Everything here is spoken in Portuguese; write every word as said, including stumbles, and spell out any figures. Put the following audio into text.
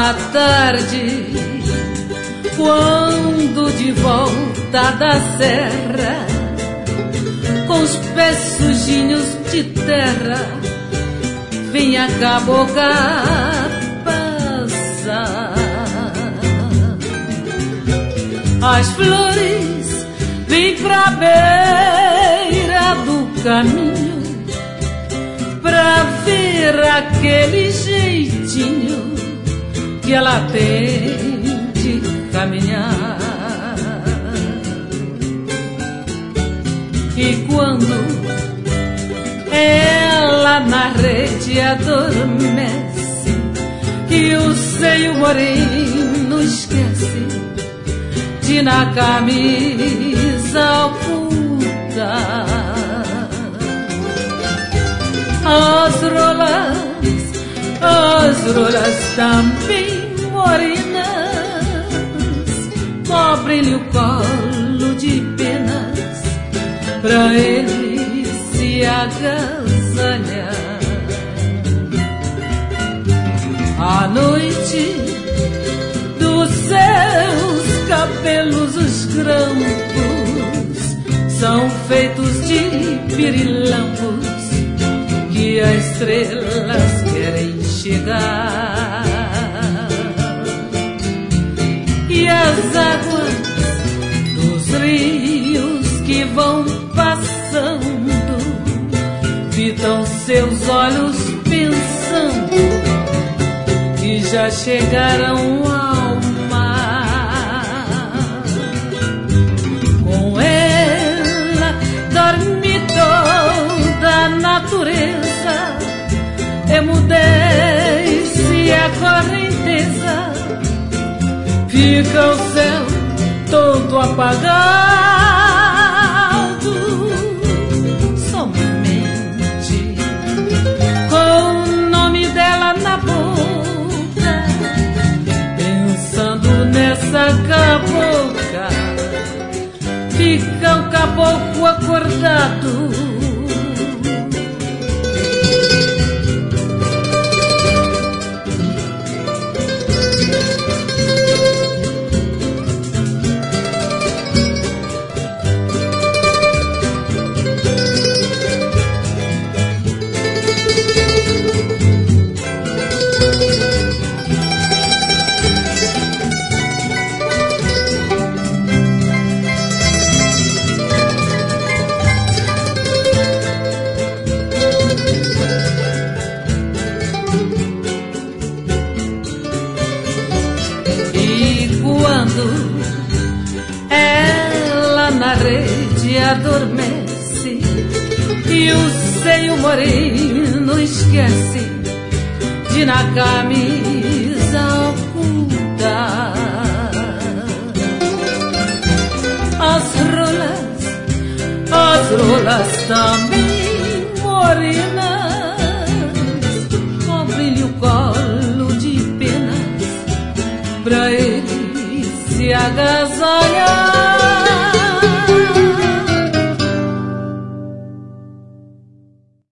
À tarde, quando de volta da serra, com os pés sujinhos de terra, vem a cabocla passar. As flores vêm pra beira do caminho, pra ver aquele jeitinho que ela tem de caminhar. E quando ela na rede adormece e o seio moreno esquece de na camisa ocultar as rolas, as rolas também morenas, cobrem-lhe o colo de penas pra ele se agasalhar. À noite, dos seus cabelos os grampos são feitos de pirilampos que as estrelas querem chegar. E as águas dos rios que vão passando fitam seus olhos pensando que já chegaram ao mar. Com ela dorme toda a natureza, emudece a correnteza, fica o céu todo apagado, somente com o nome dela na boca, pensando nessa cabocla, fica o caboclo acordado. Ela na rede adormece e o seio moreno esquece de na camisa ocultar as rolas, as rolas também morenas,